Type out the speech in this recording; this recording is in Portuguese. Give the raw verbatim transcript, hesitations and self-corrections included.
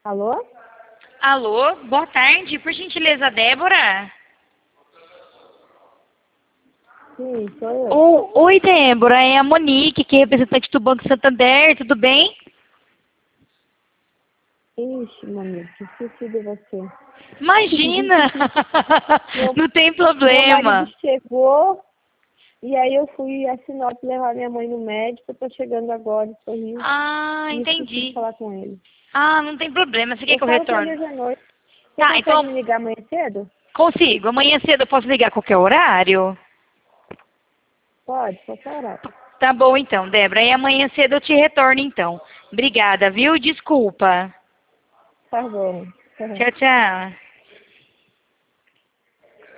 Alô? Alô, boa tarde, por gentileza, Débora? Sim, sou eu. Oh, oi, Débora, é a Monique, que é representante do Banco Santander, tudo bem? Ixi, Monique, esqueci de você. Imagina, Meu, não tem meu marido problema. chegou e aí eu fui a Sinop levar minha mãe no médico. Eu tô chegando agora em Sorriso Ah, e esqueci de entendi. falar com ele. Ah, não tem problema, você quer Eu que eu falo com retorne? ele hoje à noite. Você Tá, consegue então, me ligar amanhã cedo? consigo, amanhã cedo eu posso ligar a qualquer horário? Pode, qualquer horário. Tá bom então, Débora, e amanhã cedo eu te retorno então. Obrigada, viu? Desculpa. Tá bom. Tchau, tchau.